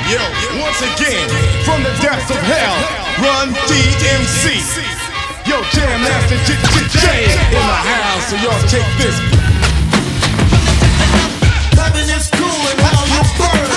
Yo, once again, from the depths of hell, Run DMC. Yo, Jam Master J in the house, so y'all take this. Heaven is cool and how you burn.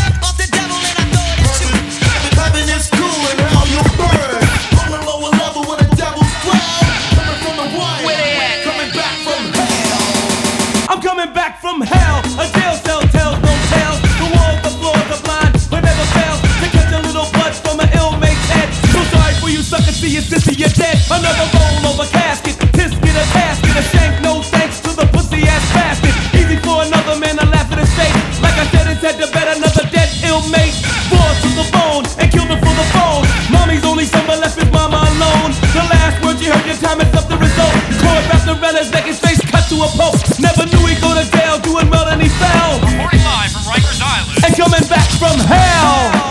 Heaven is cool and how you burn. On the lower level with a devil's growl. Coming from the wire. Where they at? Coming back from hell. I'm coming back from hell. A jail cell tells no tales. The walls, the floor, the blind, but never fails to catch a little blood from an ill mate's head. So sorry for you suckers, see your sissy, you're dead. Another roll over casket, tisket a casket, a shank, no thanks to the pussy ass bastard. Easy for another man to laugh at his face. Like I said, it's head to bed, another dead ill mate. Bored to the bone and killed him for the phone. Mommy's only son but left his mama alone. The last word you heard, your time is up, the result. Tore up the relics, like his face cut to a post. Never knew he'd go to jail, doing well and he fell. Reporting live from Rikers Island. And coming back from hell.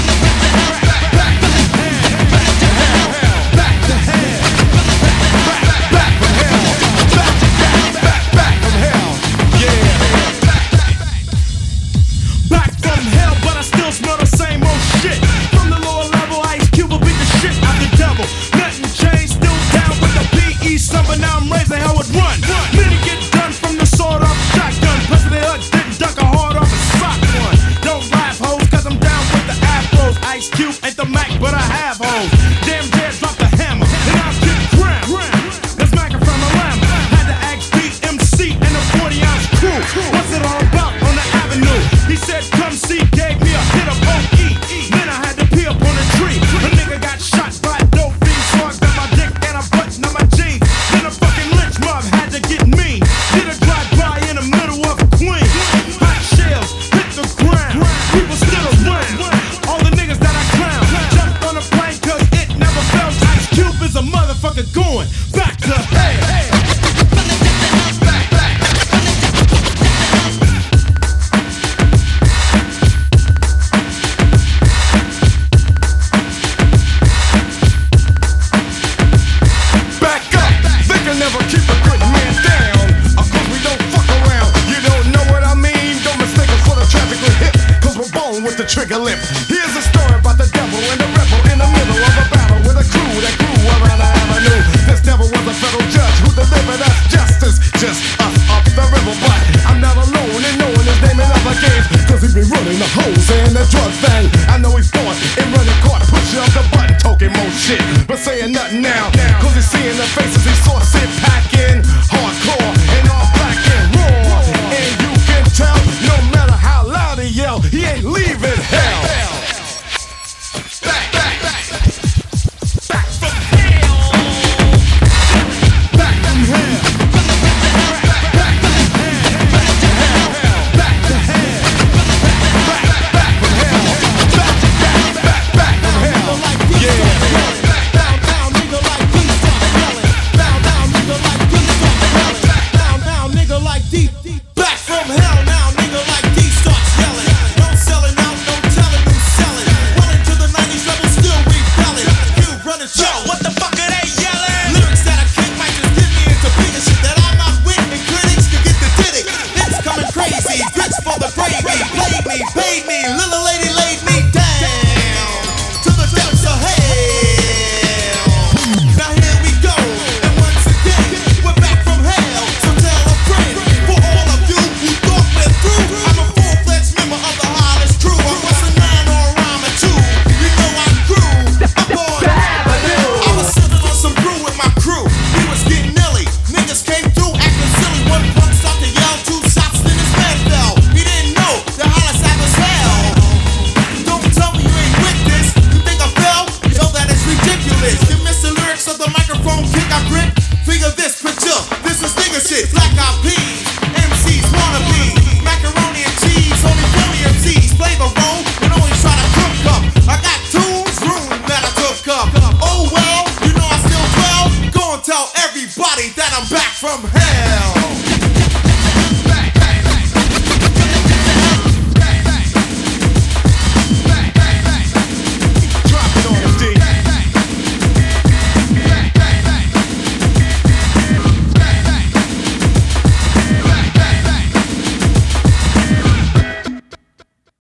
Trigger lip. Here's a story about the devil and the rebel in the middle of a battle with a crew that grew around the avenue. This devil was a federal judge who delivered us justice, just us up the river. But I'm not alone in knowing his name in other games, cause he be running the hoes and the drug thing. I know he's born and running court, pushing up the button, talking more shit, but saying nothing now, cause he's seeing the faces he saw sit packing, hardcore and all black and raw. And you can tell, no matter how loud he yell, he ain't leaving hell.